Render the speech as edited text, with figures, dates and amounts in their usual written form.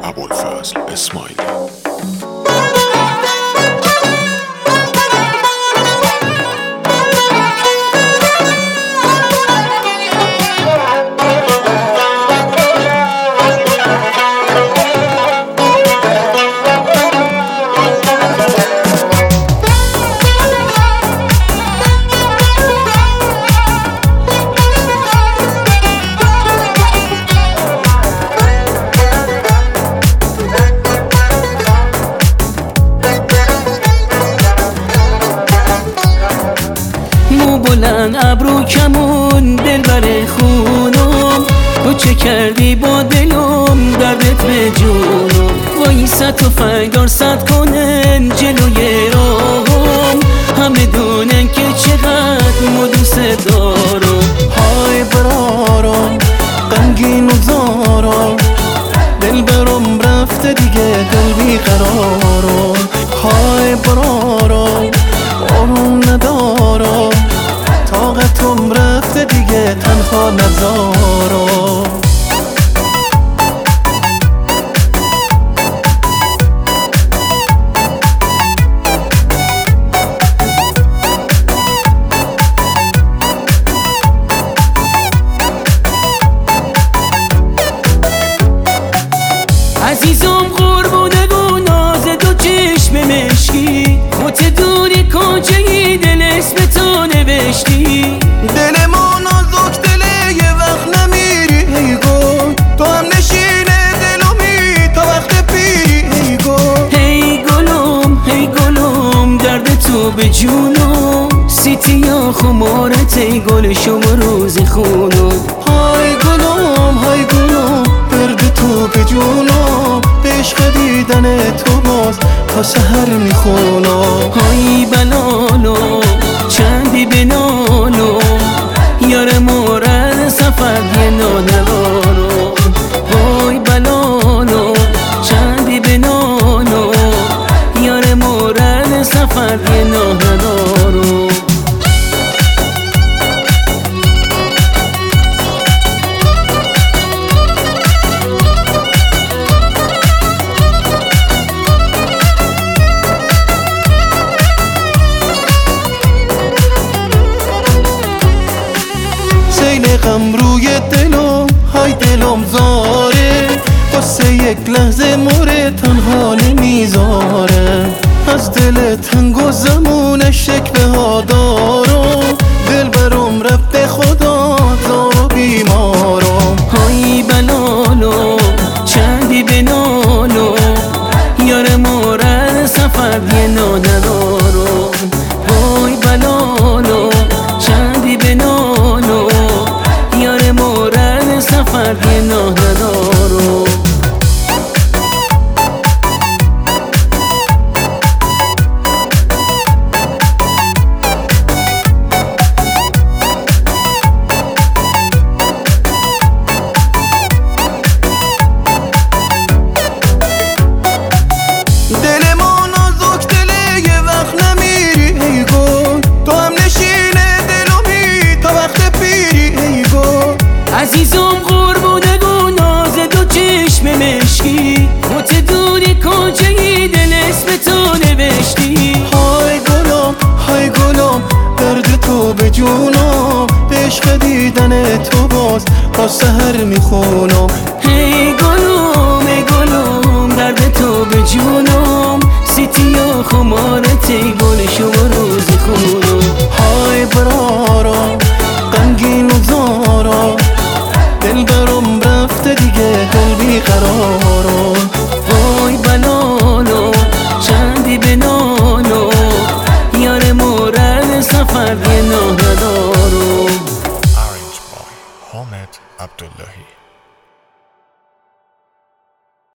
ابوالفضل اسماعیلی. بلند ابرو کمون دلبر خونم، تو چه کردی با دلم دردت به جونم. وایسا تفنگدار صد کنن جلوی راهم، همه دونن که چقدر ما دوست دارم. های برارم غمگین و زارم، دلبرم رفته دیگه دل بیقرارم. های برارم آروم ندارم، طاقتم رفته دیگه تنها نذارم. عزیزم قربونه و ناز دو چشم مشکی، خودت دوری کجایی دل اسم تو نوشتی. دل ما نازک دله یه وقت نمیری ای گل، تو هم نشینه دلمی تا وقت پیری ای گل. هی گلم درد تو به جونم، سیتیا خمارت ای گل شما روز خونم. های گلم درد تو به جونم، به عشق دیدن تو باز تا سحر میخونم. های بلالم چندی بنالم، یار مورد سفر یه نادارم. های بلالم چندی بنالم، یار مورد سفر یه نادارم. سیل غم روی دلم، های دلم زاره، قصه یک لحظه مورد تنها نمیذاره. از دل تنگ و زمون شکوه ها دارم، دل برم رفته خدا زار و بیمارم. های بلالم چندی بنالم، یار مورد سفر یه نادارم. های بلالم چندی بنالم، یار مورد سفر یه نادارم. دل ما نازک دله یه وقت نمیری ای گل، تو هم نشینه دلمی تا وقت پیری ای گل. عزیزم قربونه و ناز دو چشم مشکی، خودت دوری کجایی دل اسم تو نوشتی. های گلم درد تو به جونم، به عشق دیدن تو باز تا سحر میخونم. هی گلم درد تو به جونم، سیتیا خمارت ای گل شما روز خونم. های برارم غمگین و زارم، دلبرم رفته دیگه دل بیقرارم. وای بلالم چندی بنالم، یار مورد سفر یه نادارم. Arranged by Ahmed Abdullahi.